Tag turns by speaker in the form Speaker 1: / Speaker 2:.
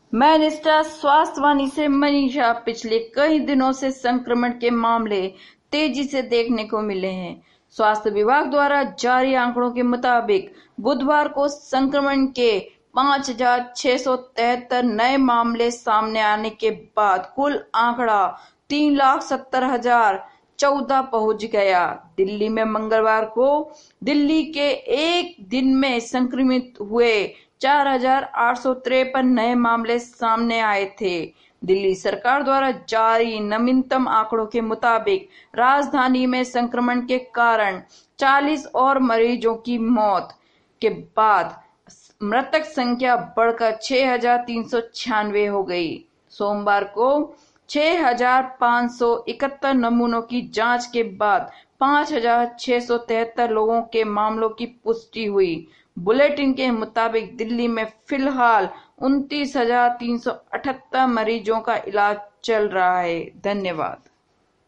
Speaker 1: मैं निष्ठा स्वास्थ्यवाणी से मनीषा। पिछले कई दिनों से संक्रमण के मामले तेजी से देखने को मिले हैं। स्वास्थ्य विभाग द्वारा जारी आंकड़ों के मुताबिक बुधवार को संक्रमण के 5,673 नए मामले सामने आने के बाद कुल आंकड़ा 3,70,014 पहुंच गया। दिल्ली में मंगलवार को दिल्ली के एक दिन में संक्रमित हुए 4,853 नए मामले सामने आए थे। दिल्ली सरकार द्वारा जारी नवीनतम आंकड़ों के मुताबिक राजधानी में संक्रमण के कारण 40 और मरीजों की मौत के बाद मृतक संख्या बढ़कर 6,396 हो गई। सोमवार को 6,571 नमूनों की जांच के बाद 5,673 लोगों के मामलों की पुष्टि हुई। बुलेटिन के मुताबिक दिल्ली में फिलहाल 29,378 मरीजों का इलाज चल रहा है। धन्यवाद।